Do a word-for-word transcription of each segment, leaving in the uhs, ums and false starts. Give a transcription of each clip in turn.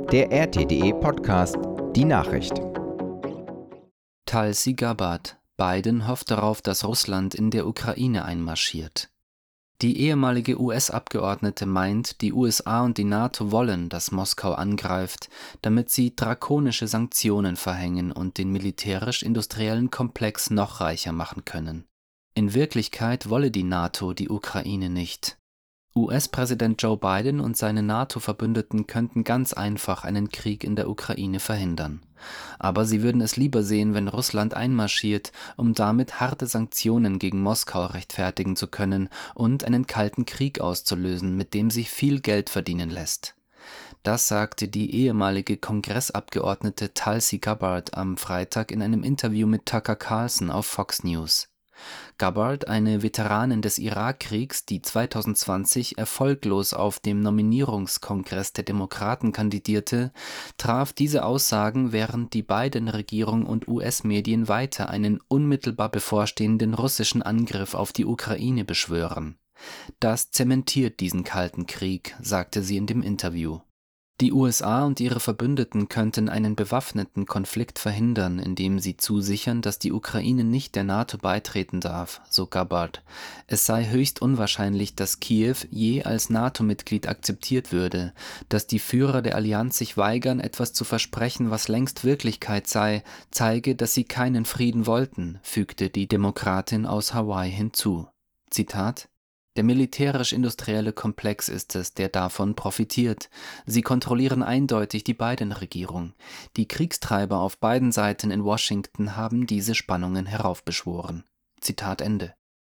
Der R T D E Podcast, die Nachricht. Tulsi Gabbard: Biden hofft darauf, dass Russland in der Ukraine einmarschiert. Die ehemalige U S-Abgeordnete meint, die U S A und die NATO wollen, dass Moskau angreift, damit sie drakonische Sanktionen verhängen und den militärisch-industriellen Komplex noch reicher machen können. In Wirklichkeit wolle die NATO die Ukraine nicht. U S-Präsident Joe Biden und seine NATO-Verbündeten könnten ganz einfach einen Krieg in der Ukraine verhindern. Aber sie würden es lieber sehen, wenn Russland einmarschiert, um damit harte Sanktionen gegen Moskau rechtfertigen zu können und einen kalten Krieg auszulösen, mit dem sich viel Geld verdienen lässt. Das sagte die ehemalige Kongressabgeordnete Tulsi Gabbard am Freitag in einem Interview mit Tucker Carlson auf Fox News. Gabbard, eine Veteranin des Irakkriegs, die zweitausendzwanzig erfolglos auf dem Nominierungskongress der Demokraten kandidierte, traf diese Aussagen, während die Biden-Regierung und U S-Medien weiter einen unmittelbar bevorstehenden russischen Angriff auf die Ukraine beschwören. Das zementiert diesen kalten Krieg, sagte sie in dem Interview. Die U S A und ihre Verbündeten könnten einen bewaffneten Konflikt verhindern, indem sie zusichern, dass die Ukraine nicht der NATO beitreten darf, so Gabbard. Es sei höchst unwahrscheinlich, dass Kiew je als NATO-Mitglied akzeptiert würde, dass die Führer der Allianz sich weigern, etwas zu versprechen, was längst Wirklichkeit sei, zeige, dass sie keinen Frieden wollten, fügte die Demokratin aus Hawaii hinzu. Zitat: Der militärisch-industrielle Komplex ist es, der davon profitiert. Sie kontrollieren eindeutig die Biden-Regierung. Die Kriegstreiber auf beiden Seiten in Washington haben diese Spannungen heraufbeschworen. Zitat Ende.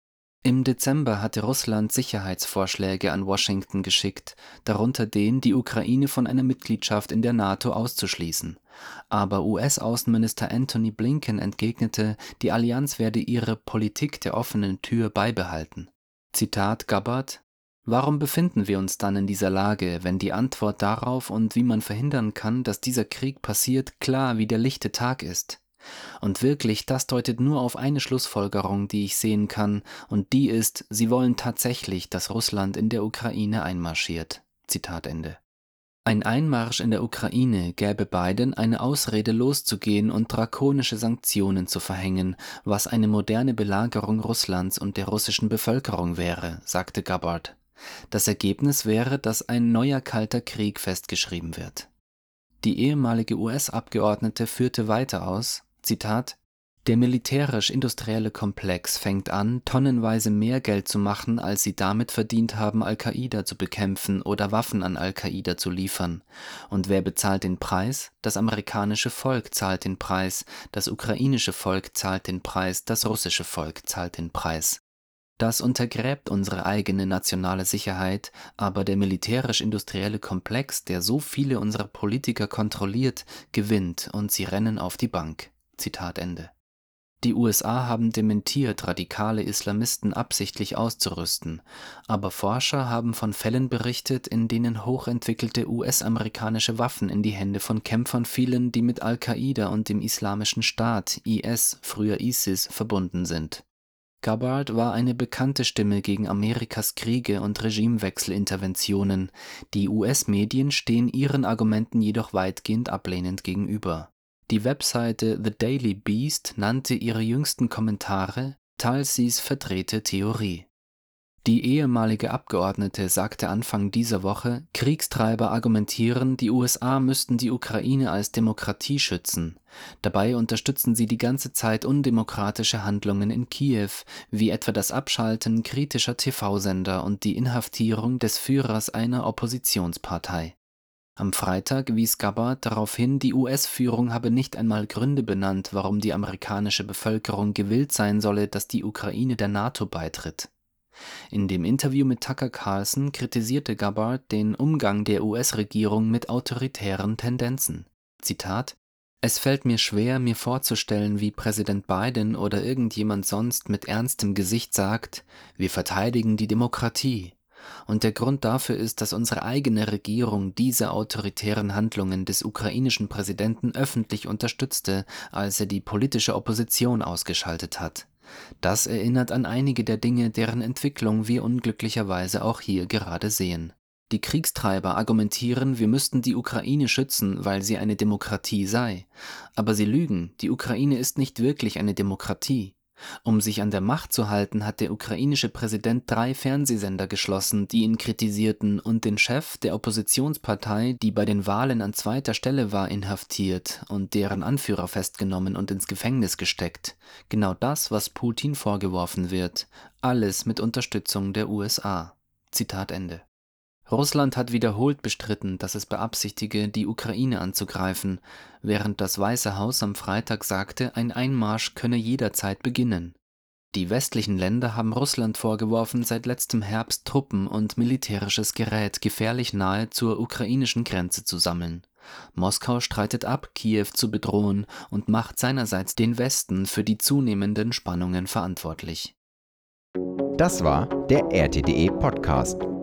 Im Dezember hatte Russland Sicherheitsvorschläge an Washington geschickt, darunter den, die Ukraine von einer Mitgliedschaft in der NATO auszuschließen. Aber U S-Außenminister Antony Blinken entgegnete, die Allianz werde ihre Politik der offenen Tür beibehalten. Zitat Gabbard: Warum befinden wir uns dann in dieser Lage, wenn die Antwort darauf und wie man verhindern kann, dass dieser Krieg passiert, klar wie der lichte Tag ist? Und wirklich, das deutet nur auf eine Schlussfolgerung, die ich sehen kann, und die ist, sie wollen tatsächlich, dass Russland in der Ukraine einmarschiert. Zitat Ende. Ein Einmarsch in der Ukraine gäbe Biden eine Ausrede loszugehen und drakonische Sanktionen zu verhängen, was eine moderne Belagerung Russlands und der russischen Bevölkerung wäre, sagte Gabbard. Das Ergebnis wäre, dass ein neuer kalter Krieg festgeschrieben wird. Die ehemalige U S-Abgeordnete führte weiter aus, Zitat: Der militärisch-industrielle Komplex fängt an, tonnenweise mehr Geld zu machen, als sie damit verdient haben, Al-Qaida zu bekämpfen oder Waffen an Al-Qaida zu liefern. Und wer bezahlt den Preis? Das amerikanische Volk zahlt den Preis, das ukrainische Volk zahlt den Preis, das russische Volk zahlt den Preis. Das untergräbt unsere eigene nationale Sicherheit, aber der militärisch-industrielle Komplex, der so viele unserer Politiker kontrolliert, gewinnt und sie rennen auf die Bank. Zitat Ende. Die U S A haben dementiert, radikale Islamisten absichtlich auszurüsten, aber Forscher haben von Fällen berichtet, in denen hochentwickelte U S-amerikanische Waffen in die Hände von Kämpfern fielen, die mit Al-Qaida und dem Islamischen Staat, I S, früher ISIS, verbunden sind. Gabbard war eine bekannte Stimme gegen Amerikas Kriege und Regimewechselinterventionen. Die U S-Medien stehen ihren Argumenten jedoch weitgehend ablehnend gegenüber. Die Webseite The Daily Beast nannte ihre jüngsten Kommentare Tulsis verdrehte Theorie. Die ehemalige Abgeordnete sagte Anfang dieser Woche, Kriegstreiber argumentieren, die U S A müssten die Ukraine als Demokratie schützen. Dabei unterstützen sie die ganze Zeit undemokratische Handlungen in Kiew, wie etwa das Abschalten kritischer T V-Sender und die Inhaftierung des Führers einer Oppositionspartei. Am Freitag wies Gabbard darauf hin, die U S-Führung habe nicht einmal Gründe benannt, warum die amerikanische Bevölkerung gewillt sein solle, dass die Ukraine der NATO beitritt. In dem Interview mit Tucker Carlson kritisierte Gabbard den Umgang der U S-Regierung mit autoritären Tendenzen. Zitat: Es fällt mir schwer, mir vorzustellen, wie Präsident Biden oder irgendjemand sonst mit ernstem Gesicht sagt, wir verteidigen die Demokratie. Und der Grund dafür ist, dass unsere eigene Regierung diese autoritären Handlungen des ukrainischen Präsidenten öffentlich unterstützte, als er die politische Opposition ausgeschaltet hat. Das erinnert an einige der Dinge, deren Entwicklung wir unglücklicherweise auch hier gerade sehen. Die Kriegstreiber argumentieren, wir müssten die Ukraine schützen, weil sie eine Demokratie sei. Aber sie lügen, die Ukraine ist nicht wirklich eine Demokratie. Um sich an der Macht zu halten, hat der ukrainische Präsident drei Fernsehsender geschlossen, die ihn kritisierten, und den Chef der Oppositionspartei, die bei den Wahlen an zweiter Stelle war, inhaftiert und deren Anführer festgenommen und ins Gefängnis gesteckt. Genau das, was Putin vorgeworfen wird. Alles mit Unterstützung der U S A. Zitat Ende. Russland hat wiederholt bestritten, dass es beabsichtige, die Ukraine anzugreifen, während das Weiße Haus am Freitag sagte, ein Einmarsch könne jederzeit beginnen. Die westlichen Länder haben Russland vorgeworfen, seit letztem Herbst Truppen und militärisches Gerät gefährlich nahe zur ukrainischen Grenze zu sammeln. Moskau streitet ab, Kiew zu bedrohen und macht seinerseits den Westen für die zunehmenden Spannungen verantwortlich. Das war der R T D E Podcast.